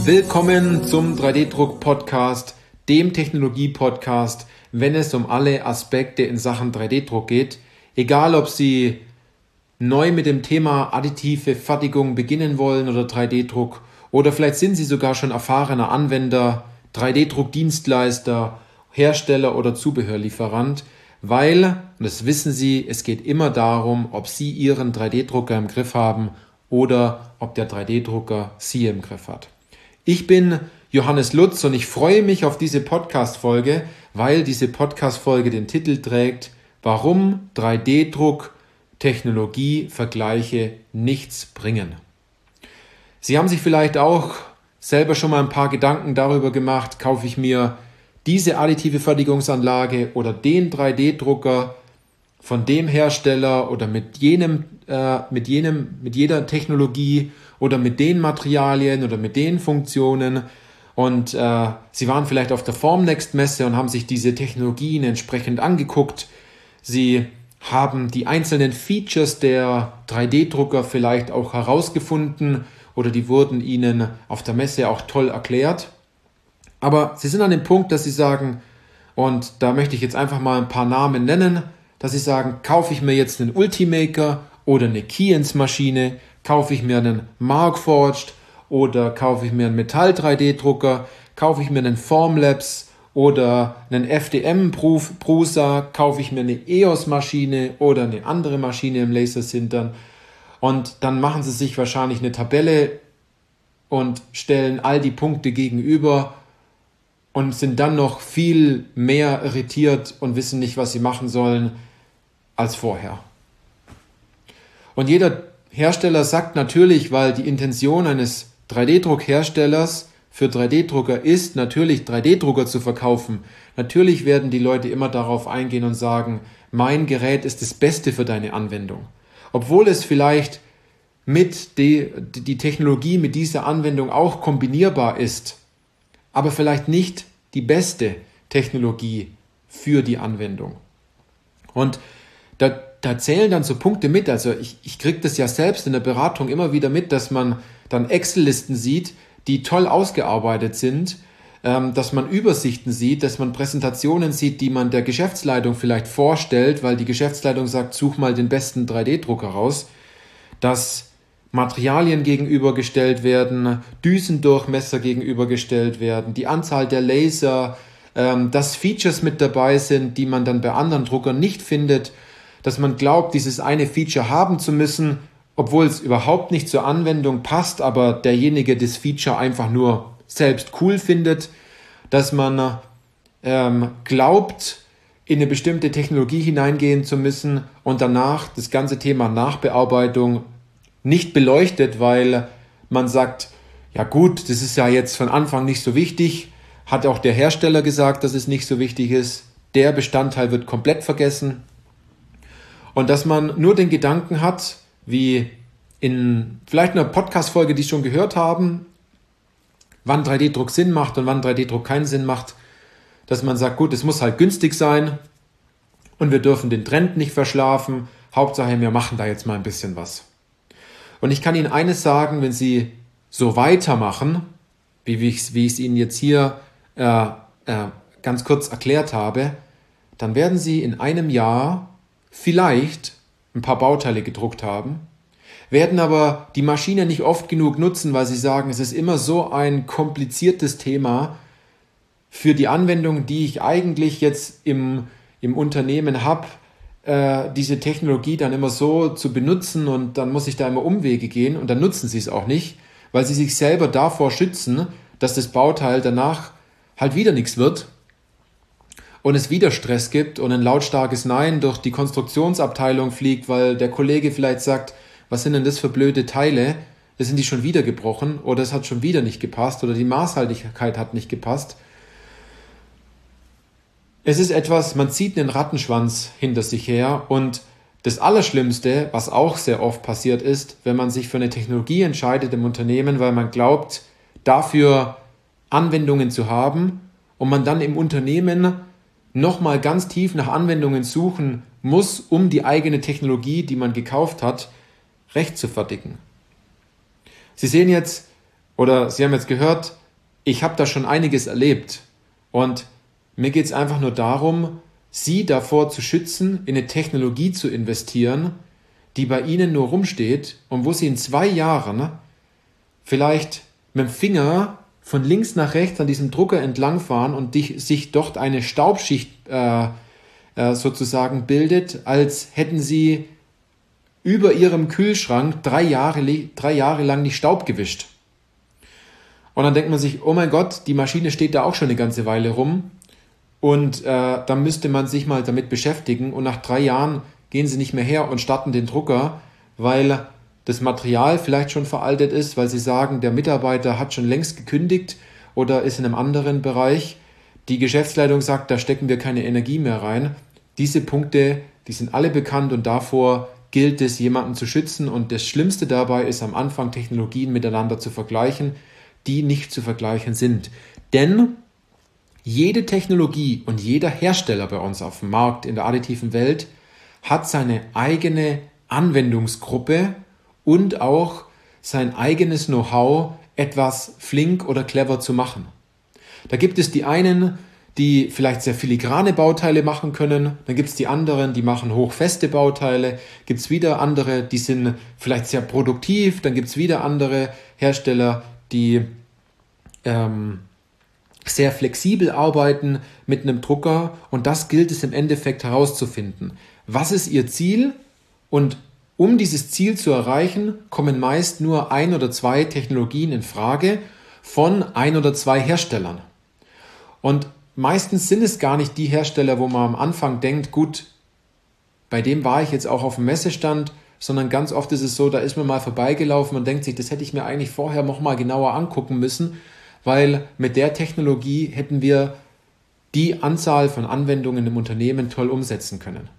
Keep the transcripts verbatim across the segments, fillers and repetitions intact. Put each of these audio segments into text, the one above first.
Willkommen zum drei D-Druck-Podcast, dem Technologie-Podcast, wenn es um alle Aspekte in Sachen drei D-Druck geht. Egal, ob Sie neu mit dem Thema additive Fertigung beginnen wollen oder drei D-Druck oder vielleicht sind Sie sogar schon erfahrener Anwender, drei D-Druck-Dienstleister, Hersteller oder Zubehörlieferant, weil, und das wissen Sie, es geht immer darum, ob Sie Ihren drei D-Drucker im Griff haben oder ob der drei D-Drucker Sie im Griff hat. Ich bin Johannes Lutz und ich freue mich auf diese Podcast-Folge, weil diese Podcast-Folge den Titel trägt, warum drei D-Druck-Technologie-Vergleiche nichts bringen. Sie haben sich vielleicht auch selber schon mal ein paar Gedanken darüber gemacht, kaufe ich mir diese additive Fertigungsanlage oder den drei D-Drucker von dem Hersteller oder mit jenem, äh, mit jenem, mit jeder Technologie oder mit den Materialien oder mit den Funktionen. Und äh, Sie waren vielleicht auf der Formnext-Messe und haben sich diese Technologien entsprechend angeguckt. Sie haben die einzelnen Features der drei D-Drucker vielleicht auch herausgefunden oder die wurden Ihnen auf der Messe auch toll erklärt. Aber Sie sind an dem Punkt, dass Sie sagen, und da möchte ich jetzt einfach mal ein paar Namen nennen, dass Sie sagen, kaufe ich mir jetzt einen Ultimaker oder eine Keyence-Maschine, kaufe ich mir einen Markforged oder kaufe ich mir einen Metall drei D-Drucker, kaufe ich mir einen Formlabs oder einen F D M-Prusa, kaufe ich mir eine E O S-Maschine oder eine andere Maschine im Lasersintern. Und dann machen Sie sich wahrscheinlich eine Tabelle und stellen all die Punkte gegenüber und sind dann noch viel mehr irritiert und wissen nicht, was Sie machen sollen als vorher. Und jeder Hersteller sagt natürlich, weil die Intention eines drei D-Druck-Herstellers für drei D-Drucker ist, natürlich drei D-Drucker zu verkaufen. Natürlich werden die Leute immer darauf eingehen und sagen, mein Gerät ist das Beste für deine Anwendung. Obwohl es vielleicht mit die, die Technologie mit dieser Anwendung auch kombinierbar ist, aber vielleicht nicht die beste Technologie für die Anwendung. Und da, da zählen dann so Punkte mit, also ich, ich kriege das ja selbst in der Beratung immer wieder mit, dass man dann Excel-Listen sieht, die toll ausgearbeitet sind, ähm, dass man Übersichten sieht, dass man Präsentationen sieht, die man der Geschäftsleitung vielleicht vorstellt, weil die Geschäftsleitung sagt, such mal den besten drei D-Drucker raus, dass Materialien gegenübergestellt werden, Düsendurchmesser gegenübergestellt werden, die Anzahl der Laser, ähm, dass Features mit dabei sind, die man dann bei anderen Druckern nicht findet, dass man glaubt, dieses eine Feature haben zu müssen, obwohl es überhaupt nicht zur Anwendung passt, aber derjenige das Feature einfach nur selbst cool findet, dass man ähm, glaubt, in eine bestimmte Technologie hineingehen zu müssen und danach das ganze Thema Nachbearbeitung nicht beleuchtet, weil man sagt, ja gut, das ist ja jetzt von Anfang nicht so wichtig, hat auch der Hersteller gesagt, dass es nicht so wichtig ist, der Bestandteil wird komplett vergessen. Und dass man nur den Gedanken hat, wie in vielleicht einer Podcast-Folge, die Sie schon gehört haben, wann drei D-Druck Sinn macht und wann drei D-Druck keinen Sinn macht, dass man sagt, gut, es muss halt günstig sein und wir dürfen den Trend nicht verschlafen, Hauptsache wir machen da jetzt mal ein bisschen was. Und ich kann Ihnen eines sagen, wenn Sie so weitermachen, wie ich, wie ich es Ihnen jetzt hier äh, äh, ganz kurz erklärt habe, dann werden Sie in einem Jahr vielleicht ein paar Bauteile gedruckt haben, werden aber die Maschine nicht oft genug nutzen, weil Sie sagen, es ist immer so ein kompliziertes Thema für die Anwendung, die ich eigentlich jetzt im, im Unternehmen habe, äh, diese Technologie dann immer so zu benutzen und dann muss ich da immer Umwege gehen und dann nutzen Sie es auch nicht, weil Sie sich selber davor schützen, dass das Bauteil danach halt wieder nichts wird und es wieder Stress gibt und ein lautstarkes Nein durch die Konstruktionsabteilung fliegt, weil der Kollege vielleicht sagt, was sind denn das für blöde Teile? Das sind die schon wieder gebrochen oder es hat schon wieder nicht gepasst oder die Maßhaltigkeit hat nicht gepasst. Es ist etwas, man zieht einen Rattenschwanz hinter sich her und das Allerschlimmste, was auch sehr oft passiert ist, wenn man sich für eine Technologie entscheidet im Unternehmen, weil man glaubt, dafür Anwendungen zu haben und man dann im Unternehmen nochmal ganz tief nach Anwendungen suchen muss, um die eigene Technologie, die man gekauft hat, rechtfertigen. Sie sehen jetzt, Oder Sie haben jetzt gehört, ich habe da schon einiges erlebt und mir geht es einfach nur darum, Sie davor zu schützen, in eine Technologie zu investieren, die bei Ihnen nur rumsteht und wo Sie in zwei Jahren vielleicht mit dem Finger von links nach rechts an diesem Drucker entlangfahren und dich, sich dort eine Staubschicht äh, äh, sozusagen bildet, als hätten Sie über Ihrem Kühlschrank drei Jahre, drei Jahre lang nicht Staub gewischt. Und dann denkt man sich, oh mein Gott, die Maschine steht da auch schon eine ganze Weile rum und äh, dann müsste man sich mal damit beschäftigen und nach drei Jahren gehen Sie nicht mehr her und starten den Drucker, weil das Material vielleicht schon veraltet ist, weil Sie sagen, der Mitarbeiter hat schon längst gekündigt oder ist in einem anderen Bereich. Die Geschäftsleitung sagt, da stecken wir keine Energie mehr rein. Diese Punkte, die sind alle bekannt und davor gilt es, jemanden zu schützen. Und das Schlimmste dabei ist am Anfang, Technologien miteinander zu vergleichen, die nicht zu vergleichen sind. Denn jede Technologie und jeder Hersteller bei uns auf dem Markt in der additiven Welt hat seine eigene Anwendungsgruppe und auch sein eigenes Know-how, etwas flink oder clever zu machen. Da gibt es die einen, die vielleicht sehr filigrane Bauteile machen können, dann gibt es die anderen, die machen hochfeste Bauteile, gibt es wieder andere, die sind vielleicht sehr produktiv, dann gibt es wieder andere Hersteller, die ähm, sehr flexibel arbeiten mit einem Drucker und das gilt es im Endeffekt herauszufinden. Was ist Ihr Ziel? Und um dieses Ziel zu erreichen, kommen meist nur ein oder zwei Technologien in Frage von ein oder zwei Herstellern. Und meistens sind es gar nicht die Hersteller, wo man am Anfang denkt, gut, bei dem war ich jetzt auch auf dem Messestand, sondern ganz oft ist es so, da ist man mal vorbeigelaufen und denkt sich, das hätte ich mir eigentlich vorher noch mal genauer angucken müssen, weil mit der Technologie hätten wir die Anzahl von Anwendungen im Unternehmen toll umsetzen können.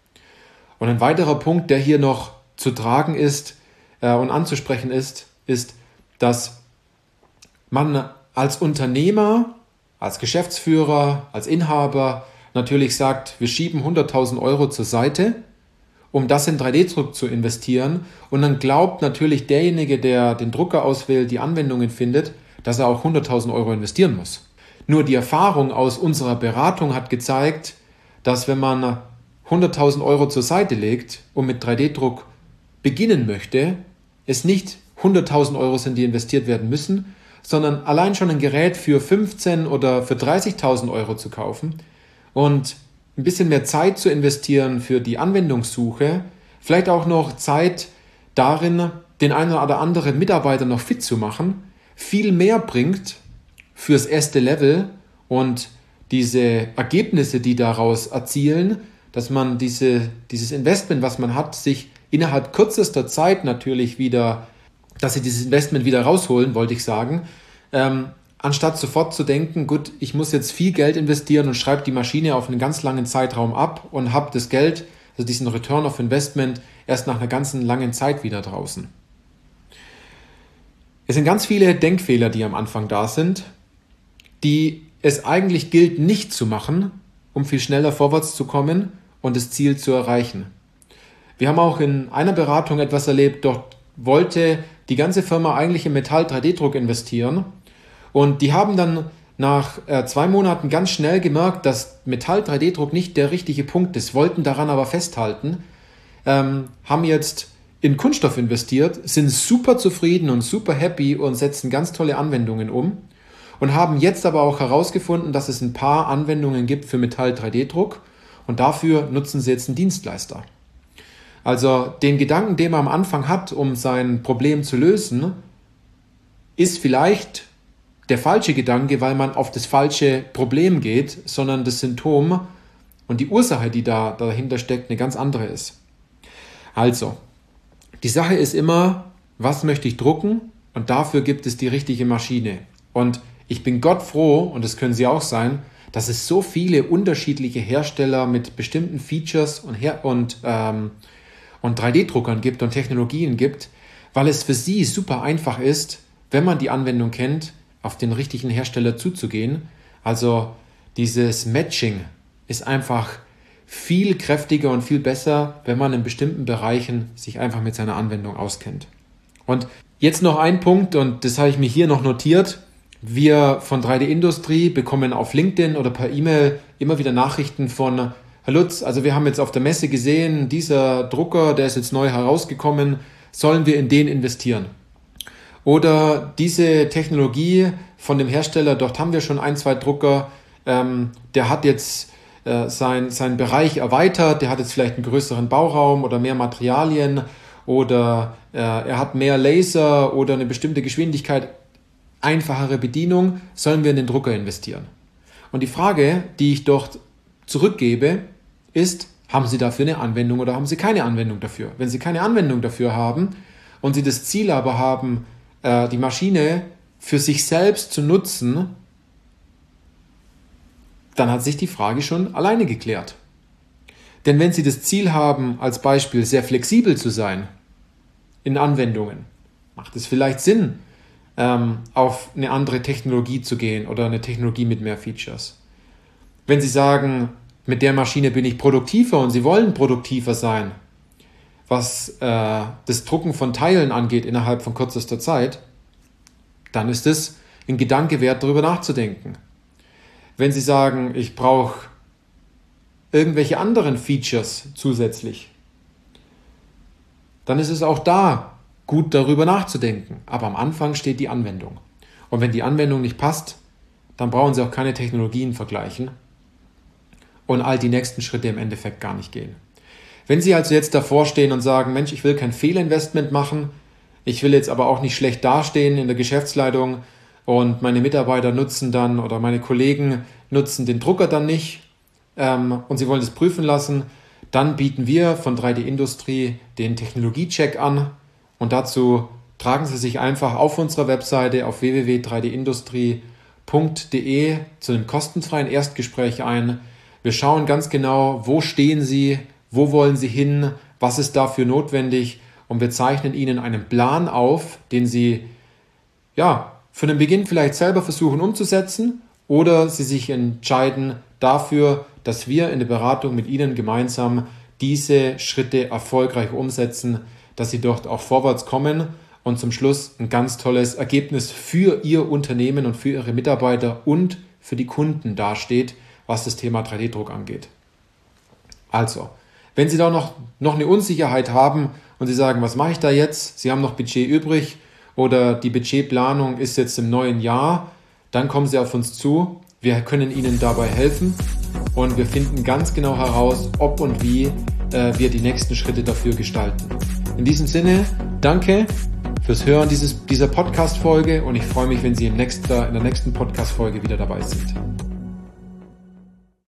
Und ein weiterer Punkt, der hier noch zu tragen ist äh, und anzusprechen ist, ist, dass man als Unternehmer, als Geschäftsführer, als Inhaber natürlich sagt, wir schieben hunderttausend Euro zur Seite, um das in drei D-Druck zu investieren. Und dann glaubt natürlich derjenige, der den Drucker auswählt, die Anwendungen findet, dass er auch hunderttausend Euro investieren muss. Nur die Erfahrung aus unserer Beratung hat gezeigt, dass wenn man hunderttausend Euro zur Seite legt und mit drei D-Druck beginnen möchte, es nicht hunderttausend Euro sind, die investiert werden müssen, sondern allein schon ein Gerät für fünfzehntausend oder für dreißigtausend Euro zu kaufen und ein bisschen mehr Zeit zu investieren für die Anwendungssuche, vielleicht auch noch Zeit darin, den einen oder anderen Mitarbeiter noch fit zu machen, viel mehr bringt fürs erste Level und diese Ergebnisse, die daraus erzielen, dass man diese, dieses Investment, was man hat, sich innerhalb kürzester Zeit natürlich wieder, dass sie dieses Investment wieder rausholen, wollte ich sagen, ähm, anstatt sofort zu denken, gut, ich muss jetzt viel Geld investieren und schreibe die Maschine auf einen ganz langen Zeitraum ab und habe das Geld, also diesen Return of Investment, erst nach einer ganzen langen Zeit wieder draußen. Es sind ganz viele Denkfehler, die am Anfang da sind, die es eigentlich gilt, nicht zu machen, um viel schneller vorwärts zu kommen und das Ziel zu erreichen. Wir haben auch in einer Beratung etwas erlebt, dort wollte die ganze Firma eigentlich in Metall-drei D-Druck investieren und die haben dann nach äh, zwei Monaten ganz schnell gemerkt, dass Metall-drei D-Druck nicht der richtige Punkt ist, wollten daran aber festhalten, ähm, haben jetzt in Kunststoff investiert, sind super zufrieden und super happy und setzen ganz tolle Anwendungen um und haben jetzt aber auch herausgefunden, dass es ein paar Anwendungen gibt für Metall-drei D-Druck und dafür nutzen sie jetzt einen Dienstleister. Also den Gedanken, den man am Anfang hat, um sein Problem zu lösen, ist vielleicht der falsche Gedanke, weil man auf das falsche Problem geht, sondern das Symptom und die Ursache, die da dahinter steckt, eine ganz andere ist. Also, die Sache ist immer, was möchte ich drucken? Und dafür gibt es die richtige Maschine. Und ich bin Gott froh, und das können Sie auch sein, dass es so viele unterschiedliche Hersteller mit bestimmten Features und, Her- und, ähm, und drei D-Druckern gibt und Technologien gibt, weil es für Sie super einfach ist, wenn man die Anwendung kennt, auf den richtigen Hersteller zuzugehen. Also dieses Matching ist einfach viel kräftiger und viel besser, wenn man in bestimmten Bereichen sich einfach mit seiner Anwendung auskennt. Und Jetzt noch ein Punkt, und das habe ich mir hier noch notiert. Wir von drei D Industrie bekommen auf LinkedIn oder per E-Mail immer wieder Nachrichten von: Herr Lutz, also wir haben jetzt auf der Messe gesehen, dieser Drucker, der ist jetzt neu herausgekommen, sollen wir in den investieren? Oder diese Technologie von dem Hersteller, dort haben wir schon ein, zwei Drucker, ähm, der hat jetzt äh, sein, seinen Bereich erweitert, der hat jetzt vielleicht einen größeren Bauraum oder mehr Materialien oder äh, er hat mehr Laser oder eine bestimmte Geschwindigkeit, einfachere Bedienung, sollen wir in den Drucker investieren? Und die Frage, die ich dort zurückgebe, ist: Haben Sie dafür eine Anwendung oder haben Sie keine Anwendung dafür? Wenn Sie keine Anwendung dafür haben und Sie das Ziel aber haben, äh, die Maschine für sich selbst zu nutzen, dann hat sich die Frage schon alleine geklärt. Denn wenn Sie das Ziel haben, als Beispiel sehr flexibel zu sein in Anwendungen, macht es vielleicht Sinn, ähm, auf eine andere Technologie zu gehen oder eine Technologie mit mehr Features. Wenn Sie sagen, mit der Maschine bin ich produktiver und Sie wollen produktiver sein, was äh, das Drucken von Teilen angeht innerhalb von kürzester Zeit, dann ist es ein Gedanke wert, darüber nachzudenken. Wenn Sie sagen, ich brauche irgendwelche anderen Features zusätzlich, dann ist es auch da gut, darüber nachzudenken. Aber am Anfang steht die Anwendung. Und wenn die Anwendung nicht passt, dann brauchen Sie auch keine Technologien vergleichen und all die nächsten Schritte im Endeffekt gar nicht gehen. Wenn Sie also jetzt davor stehen und sagen, Mensch, ich will kein Fehlinvestment machen, ich will jetzt aber auch nicht schlecht dastehen in der Geschäftsleitung und meine Mitarbeiter nutzen dann oder meine Kollegen nutzen den Drucker dann nicht, ähm, und Sie wollen das prüfen lassen, dann bieten wir von drei D Industrie den Technologiecheck an, und dazu tragen Sie sich einfach auf unserer Webseite auf w w w punkt drei d industrie punkt d e zu einem kostenfreien Erstgespräch ein. Wir schauen ganz genau, wo stehen Sie, wo wollen Sie hin, was ist dafür notwendig, und wir zeichnen Ihnen einen Plan auf, den Sie ja für den Beginn vielleicht selber versuchen umzusetzen, oder Sie sich entscheiden dafür, dass wir in der Beratung mit Ihnen gemeinsam diese Schritte erfolgreich umsetzen, dass Sie dort auch vorwärts kommen und zum Schluss ein ganz tolles Ergebnis für Ihr Unternehmen und für Ihre Mitarbeiter und für die Kunden dasteht, was das Thema drei D Druck angeht. Also, wenn Sie da noch, noch eine Unsicherheit haben und Sie sagen, was mache ich da jetzt? Sie haben noch Budget übrig oder die Budgetplanung ist jetzt im neuen Jahr, dann kommen Sie auf uns zu. Wir können Ihnen dabei helfen und wir finden ganz genau heraus, ob und wie äh, wir die nächsten Schritte dafür gestalten. In diesem Sinne, danke fürs Hören dieses, dieser Podcast-Folge, und ich freue mich, wenn Sie im nächsten, in der nächsten Podcast-Folge wieder dabei sind.